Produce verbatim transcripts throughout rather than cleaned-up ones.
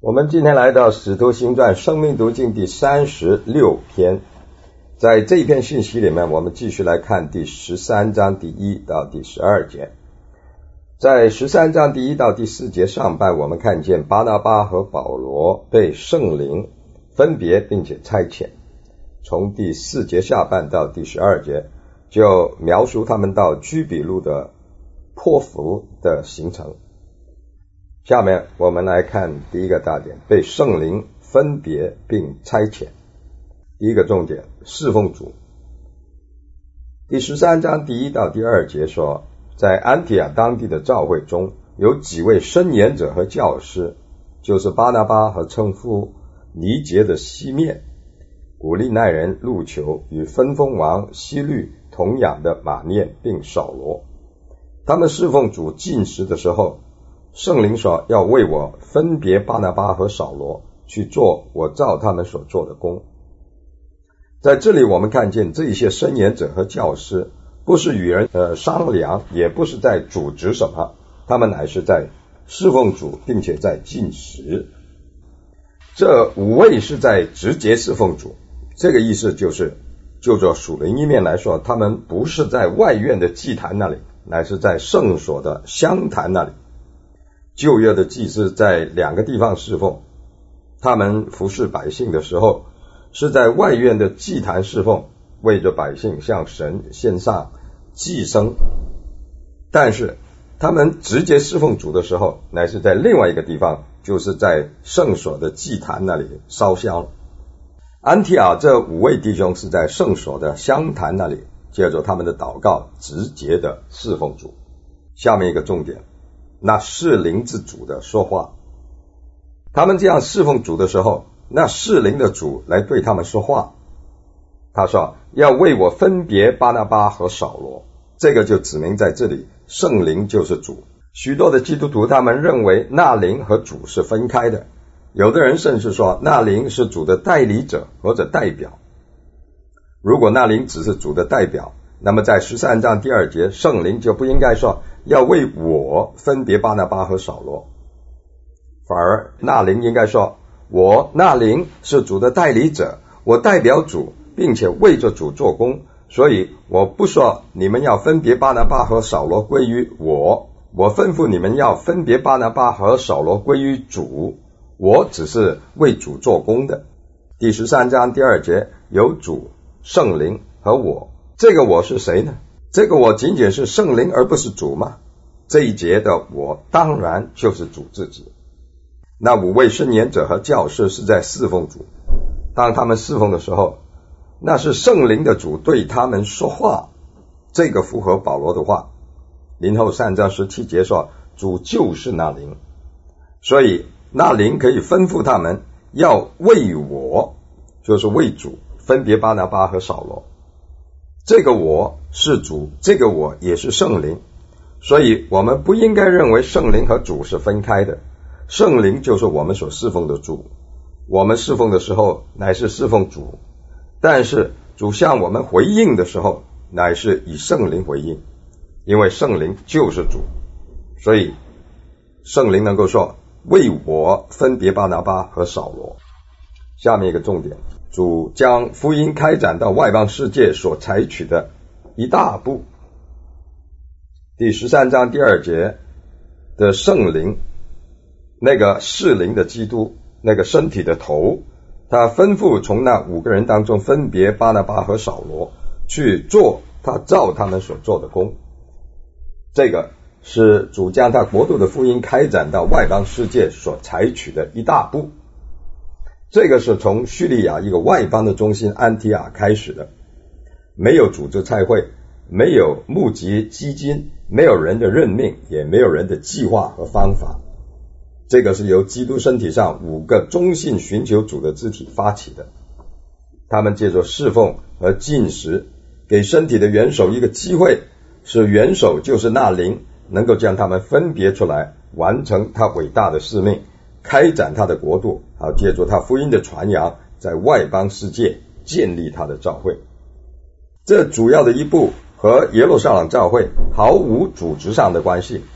我们今天来到《使徒行传》生命读经第三十六篇，在这一篇信息里面，我们继续来看第十三章第一到第十二节。在十三章第一到第四节上半，我们看见巴拿巴和保罗被圣灵分别并且差遣。从第四节下半到第十二节，就描述他们到居比路的坡福的行程。下面我们来看第一个大点，被圣灵分别并差遣。第一个重点，侍奉主。第十三章第一到第二节说，在安提亚当地的教会中，有几位申言者和教师，就是巴拿巴和称呼尼结的西面，古利奈人路求与分封王希律同养的马念并扫罗。他们侍奉主禁食的时候，圣灵说要为我分别巴拿巴和扫罗，去做我照他们所做的工。在这里我们看见这些申言者和教师不是与人呃商量，也不是在组织什么，他们乃是在侍奉主，并且在禁食。这五位是在直接侍奉主，这个意思就是就着属灵一面来说，他们不是在外院的祭坛那里，乃是在圣所的香坛那里。旧约的祭司在两个地方侍奉，他们服侍百姓的时候是在外院的祭坛侍奉，为着百姓向神献上祭牲，但是他们直接侍奉主的时候，乃是在另外一个地方，就是在圣所的祭坛那里烧香。安提亚这五位弟兄是在圣所的香坛那里，借着他们的祷告直接的侍奉主。下面一个重点，那是灵之主的说话。他们这样侍奉主的时候，那是灵的主来对他们说话。他说要为我分别巴拿巴和扫罗，这个就指明在这里圣灵就是主。许多的基督徒他们认为那灵和主是分开的，有的人甚至说那灵是主的代理者或者代表。如果那灵只是主的代表，那么在十三章第二节，圣灵就不应该说要为我分别巴拿巴和扫罗，反而那灵应该说我那灵是主的代理者，我代表主，并且为着主做工，所以我不说你们要分别巴拿巴和扫罗归于我，我吩咐你们要分别巴拿巴和扫罗归于主，我只是为主做工的。第十三章第二节，有主、圣灵和我。这个我是谁呢？这个我仅仅是圣灵而不是主吗？这一节的我当然就是主自己。那五位申言者和教师是在侍奉主，当他们侍奉的时候，那是圣灵的主对他们说话，这个符合保罗的话。林后三章十七节说主就是那灵，所以那灵可以吩咐他们要为我，就是为主分别巴拿巴和扫罗。这个我是主，这个我也是圣灵，所以我们不应该认为圣灵和主是分开的。圣灵就是我们所侍奉的主，我们侍奉的时候乃是侍奉主，但是主向我们回应的时候乃是以圣灵回应，因为圣灵就是主，所以圣灵能够说为我分别巴拿巴和扫罗。下面一个重点，主将福音开展到外邦世界所采取的一大步。第十三章第二节的圣灵，那个是灵的基督，那个身体的头，他吩咐从那五个人当中分别巴拿巴和扫罗，去做他照他们所做的工。这个是主将他国度的福音开展到外邦世界所采取的一大步。这个是从叙利亚一个外邦的中心安提亚开始的，没有组织差会，没有募集基金，没有人的任命，也没有人的计划和方法。这个是由基督身体上五个忠信寻求主的肢体发起的，他们借着侍奉和禁食，给身体的元首一个机会，使元首就是那灵能够将他们分别出来，完成他伟大的使命，开展他的国度，好借助他福音的传扬，在外邦世界建立他的教会。这主要的一步和耶路撒冷教会毫无组织上的关系，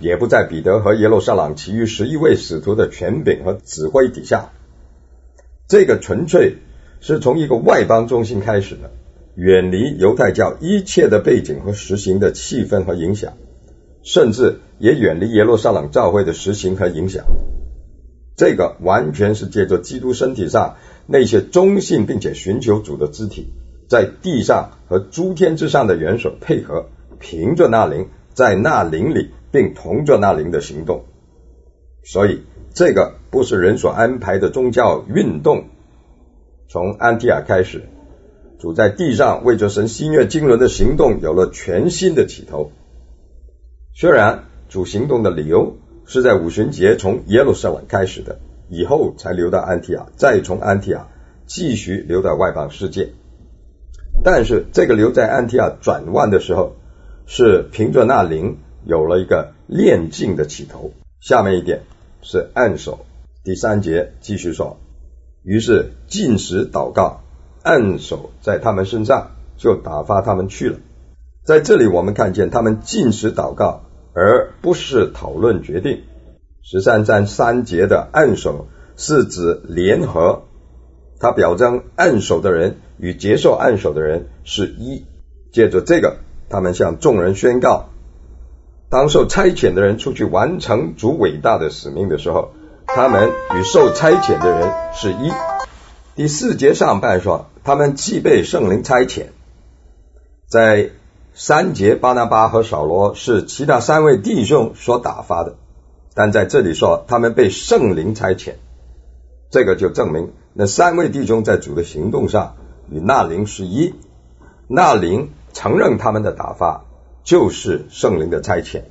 也不在彼得和耶路撒冷其余十一位使徒的权柄和指挥底下。这个纯粹是从一个外邦中心开始的，远离犹太教一切的背景和实行的气氛和影响，甚至也远离耶路撒冷教会的实行和影响。这个完全是借着基督身体上那些忠信并且寻求主的肢体，在地上和诸天之上的元首配合，凭着那灵，在那灵里并同着那灵的行动。所以这个不是人所安排的宗教运动。从安提阿开始，主在地上为着神西虐经纶的行动有了全新的起头。虽然主行动的理由是在五旬节从耶路撒冷开始的，以后才流到安提阿，再从安提阿继续流到外邦世界，但是这个留在安提阿转弯的时候，是凭着那灵有了一个炼净的起头。下面一点是按手，第三节继续说，于是禁食祷告，按手在他们身上，就打发他们去了。在这里我们看见他们禁食祷告，而不是讨论决定。十三章三节的按手是指联合，它表征按手的人与接受按手的人是一。借着这个，他们向众人宣告，当受差遣的人出去完成主伟大的使命的时候，他们与受差遣的人是一。第四节上半说，他们既被圣灵差遣。在三节，巴拿巴和扫罗是其他三位弟兄所打发的，但在这里说他们被圣灵差遣，这个就证明那三位弟兄在主的行动上与那灵是一，那灵承认他们的打发，就是圣灵的差遣。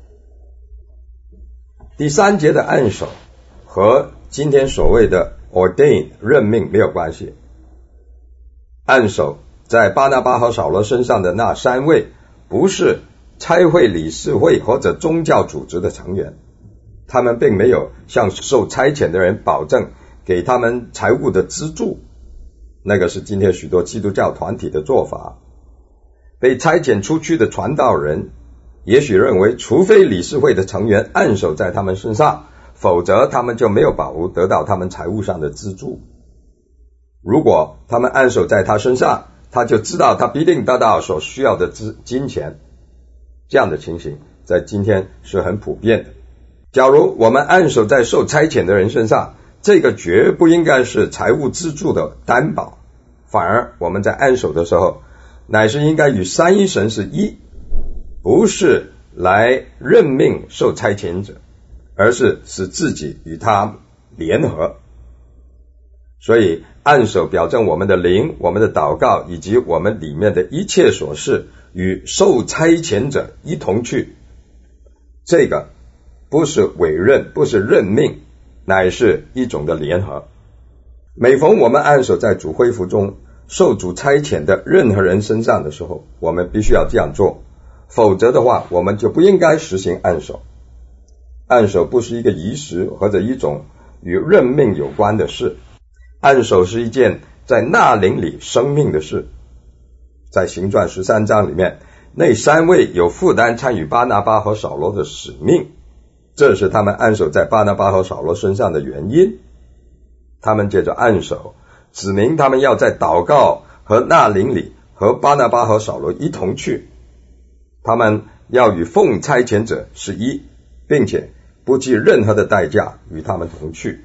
第三节的按手和今天所谓的 ordain 任命没有关系。按手在巴拿巴和扫罗身上的那三位不是差会理事会或者宗教组织的成员，他们并没有向受差遣的人保证给他们财务的资助，那个是今天许多基督教团体的做法。被差遣出去的传道人也许认为，除非理事会的成员按手在他们身上，否则他们就没有保护得到他们财务上的资助。如果他们按手在他身上，他就知道他必定得到所需要的资金钱。这样的情形在今天是很普遍的。假如我们按手在受差遣的人身上，这个绝不应该是财务资助的担保，反而我们在按手的时候，乃是应该与三一神是一，不是来任命受差遣者，而是使自己与他联合。所以按手表征我们的灵，我们的祷告以及我们里面的一切所事与受差遣者一同去。这个不是委任，不是任命，乃是一种的联合。每逢我们按手在主恢复中受主差遣的任何人身上的时候，我们必须要这样做，否则的话我们就不应该实行按手。按手不是一个仪式或者一种与任命有关的事，按手是一件在那灵里生命的事。在行传十三章里面，那三位有负担参与巴拿巴和扫罗的使命，这是他们按手在巴拿巴和扫罗身上的原因。他们借着按手指明他们要在祷告和那灵里和巴拿巴和扫罗一同去，他们要与奉差遣者是一，并且不计任何的代价与他们同去。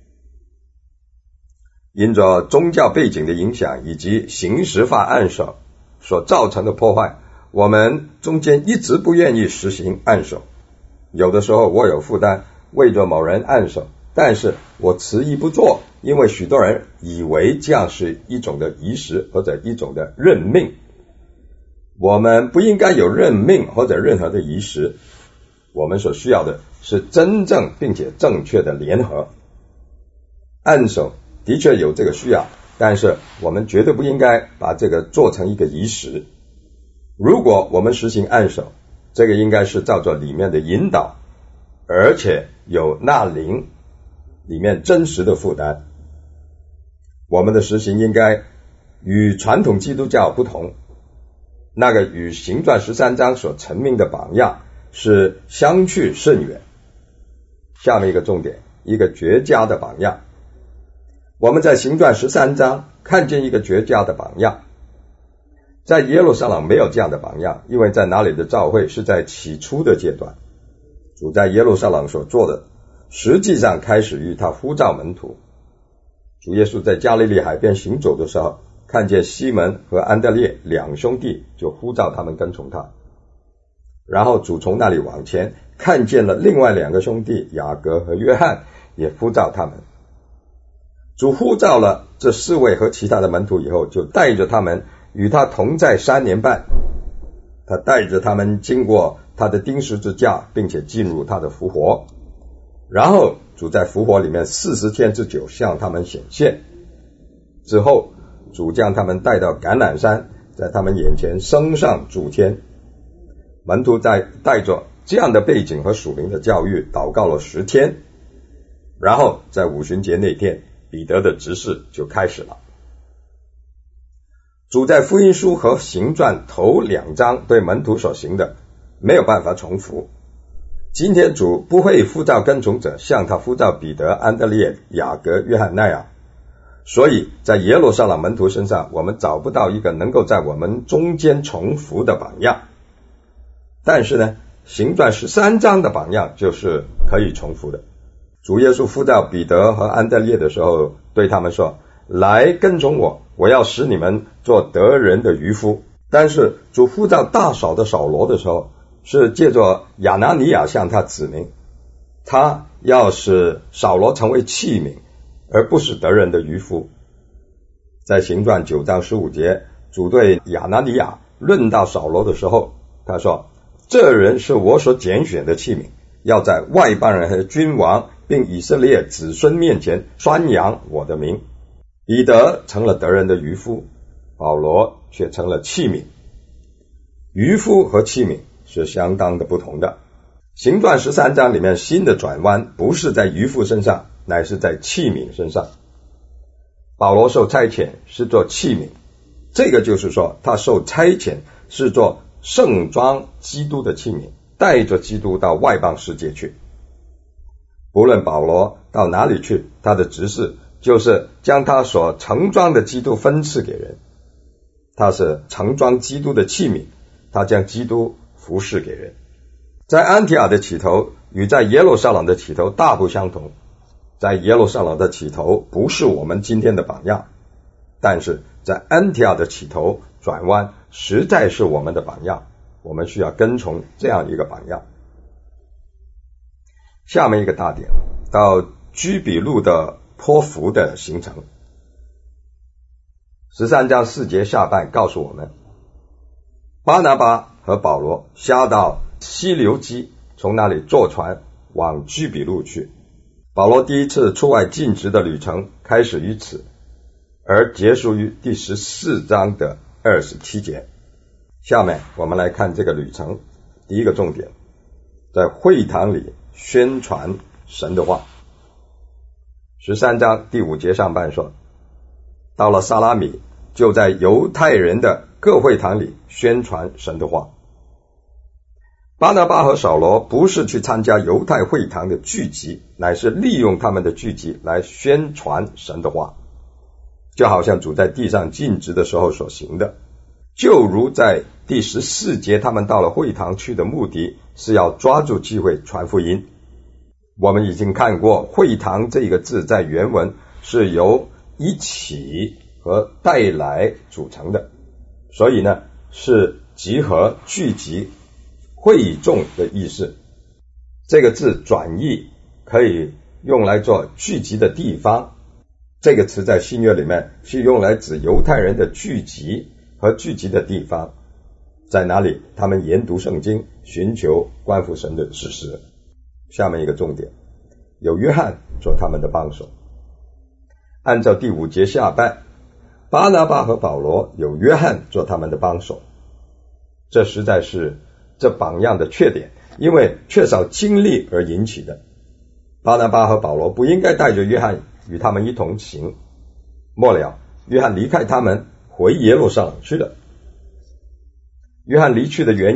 因着宗教背景的影响以及形式化按手所造成的破坏，我们中间一直不愿意实行按手。有的时候我有负担为着某人按手，但是我迟疑不做，因为许多人以为这样是一种的仪式或者一种的任命。我们不应该有任命或者任何的仪式，我们所需要的是真正并且正确的联合。按手的确有这个需要，但是我们绝对不应该把这个做成一个仪式。如果我们实行按手，这个应该是照着里面的引导，而且有那灵里面真实的负担。我们的实行应该与传统基督教不同，那个与行传十三章所陈明的榜样是相去甚远。下面一个重点，一个绝佳的榜样。我们在行传十三章看见一个绝佳的榜样。在耶路撒冷没有这样的榜样，因为在那里的教会是在起初的阶段。主在耶路撒冷所做的，实际上开始于他呼召门徒。主耶稣在加利利海边行走的时候，看见西门和安德烈两兄弟，就呼召他们跟从他。然后主从那里往前，看见了另外两个兄弟雅各和约翰，也呼召他们。主呼召了这四位和其他的门徒以后，就带着他们与他同在三年半。他带着他们经过他的钉十字架，并且进入他的复活。然后主在复活里面四十天之久向他们显现。之后主将他们带到橄榄山，在他们眼前升上主天。门徒在带着这样的背景和属灵的教育祷告了十天。然后在五旬节那天，彼得的执事就开始了。主在福音书和行传头两章对门徒所行的没有办法重复。今天主不会呼召跟从者像他呼召彼得、安德烈、雅各、约翰那样，所以在耶路撒冷门徒身上，我们找不到一个能够在我们中间重复的榜样。但是呢，行传十三章的榜样就是可以重复的。主耶稣呼召彼得和安德烈的时候，对他们说，来跟从我，我要使你们做得人的渔夫。但是主呼召大扫的扫罗的时候，是借着亚拿尼亚向他指明，他要使扫罗成为器皿，而不是得人的渔夫。在行传九章十五节，主对亚拿尼亚论到扫罗的时候，他说，这人是我所拣选的器皿，要在外邦人和君王并以色列子孙面前宣扬我的名。彼得成了得人的渔夫，保罗却成了器皿。渔夫和器皿是相当的不同的。行传十三章里面新的转弯不是在渔夫身上，乃是在器皿身上。保罗受差遣是做器皿，这个就是说他受差遣是做盛装基督的器皿，带着基督到外邦世界去。不论保罗到哪里去，他的职事就是将他所盛装的基督分赐给人。他是盛装基督的器皿，他将基督服侍给人。在安提阿的起头与在耶路撒冷的起头大不相同。在耶路撒冷的起头不是我们今天的榜样，但是在安提阿的起头转弯实在是我们的榜样，我们需要跟从这样一个榜样。下面一个大点，到居比路的坡幅的形成。十三章四节下半告诉我们，巴拿巴和保罗下到西流基，从那里坐船往居比路去。保罗第一次出外尽职的旅程开始于此，而结束于第十四章的二十七节。下面我们来看这个旅程。第一个重点，在会堂里宣传神的话。十三章第五节上半说，到了撒拉米，就在犹太人的各会堂里宣传神的话。巴拿巴和扫罗不是去参加犹太会堂的聚集，乃是利用他们的聚集来宣传神的话，就好像主在地上尽职的时候所行的。就如在第十四节，他们到了会堂去的目的是要抓住机会传福音。我们已经看过会堂这个字在原文是由一起和带来组成的，所以呢是集合、聚集、会众的意思。这个字转译可以用来做聚集的地方，这个词在新约里面是用来指犹太人的聚集和聚集的地方，在哪里他们研读圣经，寻求关乎神的指示。下面一个重点，有约翰做他们的帮手。按照第五节下半，巴拿巴和保罗有约翰做他们的帮手，这实在是这榜样的缺点，因为缺少经历而引起的。巴拿巴和保罗不应该带着约翰与他们一同行，末了约翰离开他们回耶路撒冷去了。约翰离去的原因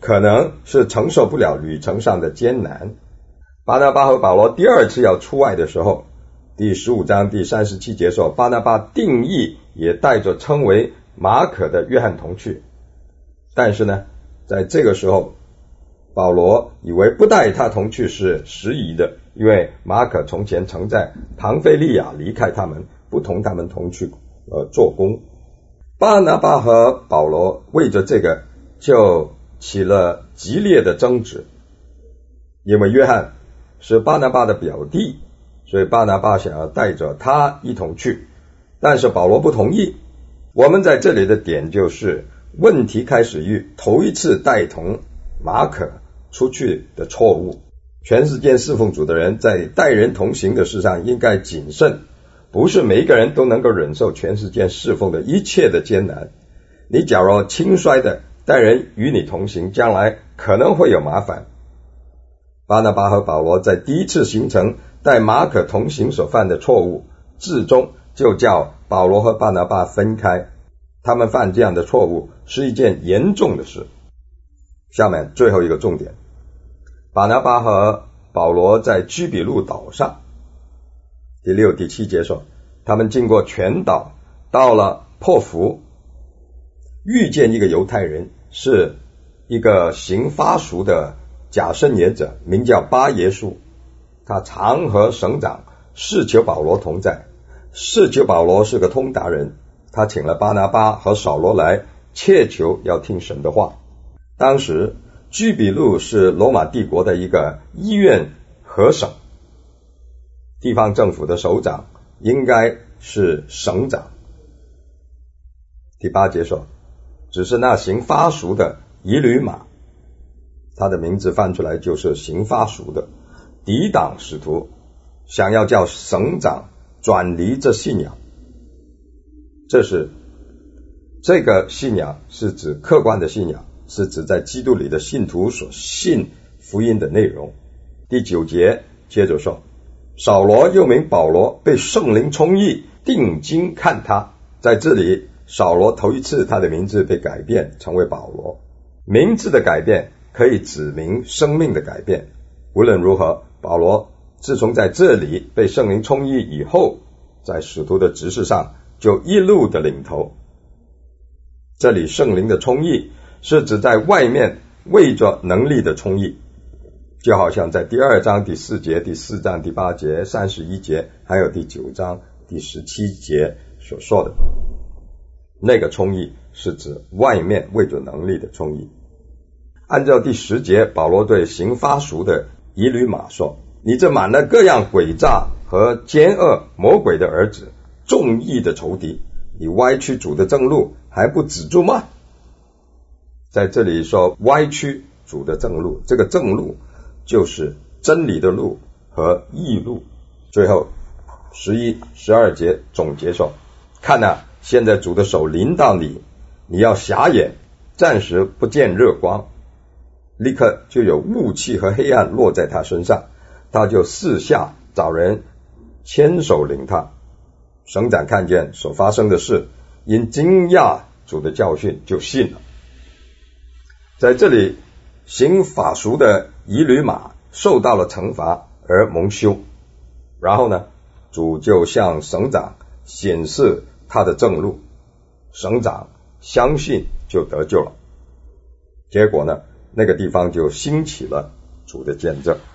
可能是承受不了旅程上的艰难。巴拿巴和保罗第二次要出外的时候，第十五章第三十七节说，巴拿巴定义也带着称为马可的约翰同去。但是呢，在这个时候，保罗以为不带他同去是适宜的，因为马可从前曾在庞菲利亚离开他们，不同他们同去呃做工。巴拿巴和保罗为着这个就起了激烈的争执，因为约翰是巴拿巴的表弟，所以巴拿巴想要带着他一同去，但是保罗不同意。我们在这里的点就是问题开始于头一次带同马可出去的错误。全世界侍奉主的人在带人同行的事上应该谨慎，不是每一个人都能够忍受全世界侍奉的一切的艰难。你假如轻率的带人与你同行，将来可能会有麻烦。巴拿巴和保罗在第一次行程带马可同行所犯的错误，至终就叫保罗和巴拿巴分开。他们犯这样的错误是一件严重的事。下面最后一个重点，巴拿巴和保罗在居比路岛上，第六第七节说，他们经过全岛，到了破弗，遇见一个犹太人，是一个行法术的假圣言者，名叫巴耶稣。他常和省长试求保罗同在。试求保罗是个通达人，他请了巴拿巴和扫罗来，切求要听神的话。当时居比路是罗马帝国的一个医院合省，地方政府的首长应该是省长。第八节说，只是那行法术的以吕马，他的名字翻出来就是行法术的，抵挡使徒，想要叫省长转离这信仰。这是这个信仰是指客观的信仰，是指在基督里的信徒所信福音的内容。第九节接着说，扫罗又名保罗，被圣灵充溢，定睛看他。在这里扫罗头一次他的名字被改变成为保罗。名字的改变可以指明生命的改变。无论如何，保罗自从在这里被圣灵充溢以后，在使徒的职事上就一路的领头。这里圣灵的充溢是指在外面为着能力的充溢，就好像在第二章第四节、第四章第八节、三十一节还有第九章第十七节所说的，那个充溢是指外面为着能力的充溢。按照第十节，保罗对行法术的以吕马说，你这满了各样诡诈和奸恶魔鬼的儿子，众义的仇敌，你歪曲主的正路还不止住吗？在这里说歪曲主的正路，这个正路就是真理的路和义路。最后十一、十二节总结说，看啊，现在主的手临到你，你要瞎眼，暂时不见热光，立刻就有雾气和黑暗落在他身上，他就四下找人牵手领他。省长看见所发生的事，因惊讶主的教训，就信了。在这里行法术的以吕马受到了惩罚而蒙羞，然后呢，主就向省长显示他的正路，省长相信就得救了。结果呢，那个地方就兴起了主的见证。